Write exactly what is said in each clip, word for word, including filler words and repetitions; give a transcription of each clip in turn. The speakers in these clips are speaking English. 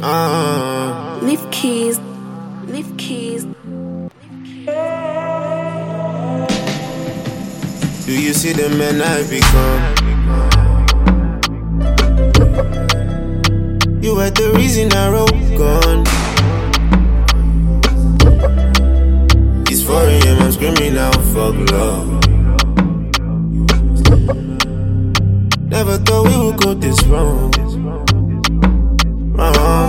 Uh, Leaf keys, leaf keys. Do you see the man I become? You were the reason I wrote gone. It's four a m, I'm screaming out, fuck love. Never thought we would go this wrong. Uh-huh.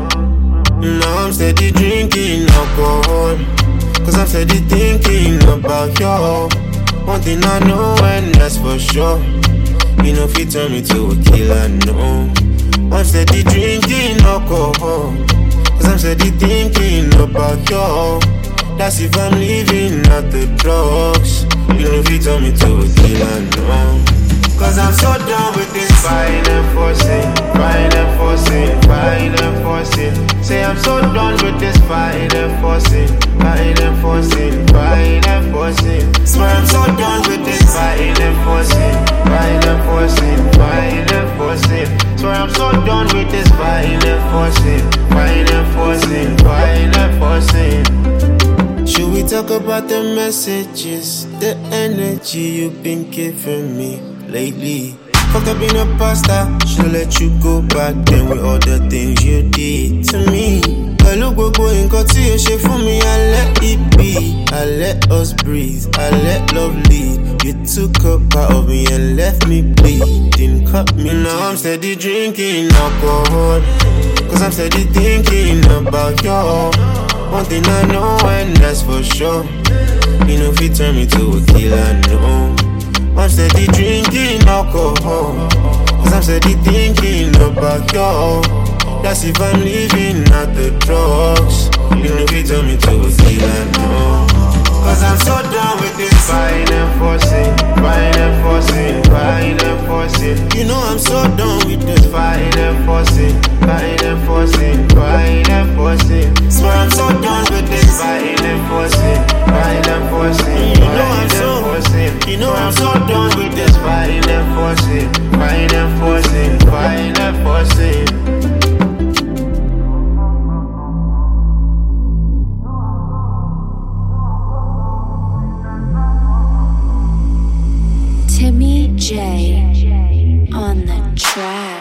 Now I'm steady drinking alcohol, cause I'm steady thinking about you. One thing I know, and that's for sure, you know if you turn me to a killer, no. I'm steady drinking alcohol, cause I'm steady thinking about you. That's if I'm leaving out the drugs, you know if you turn me to a killer, no. Cause I'm so done with this buying and forcing, buying and forcing, buying and forcing. Say I'm so done with this buying and forcing, buying and forcing, buying and forcing. Swear I'm so done with this buying and forcing, buying and forcing, buying and forcing. Swear I'm so done with this buying and forcing, buying and forcing, buying and forcing. Should we talk about the messages, the energy you've been giving me lately? Fucked up in the past, I should've let you go back then with all the things you did to me. I look gbogbo nǹkan tí o ṣe fún mi, I let it be, I let us breathe, I let love lead. You took a part of me and left me bleed, didn't cut me. Now I'm steady drinking alcohol, cause I'm steady thinking about you. One thing I know, and that's for sure, you know if you turn me to a killer, no. I'm steady drinking alcohol, cause I'm steady thinking about you. That's if I'm leaving out the drugs, you know if you turn me to a killer, no. Cause I'm so done with this buying and forcing, buying and forcing, buying and forcing. You know I'm so done with this buying and forcing, buying and forcing, buying and forcing. Swear I'm so done with this buying and forcing, buying and forcing. You know I'm so forcing. You know I'm so done with this buying and forcing, buying and forcing, buying and forcing. Timmy J on the track.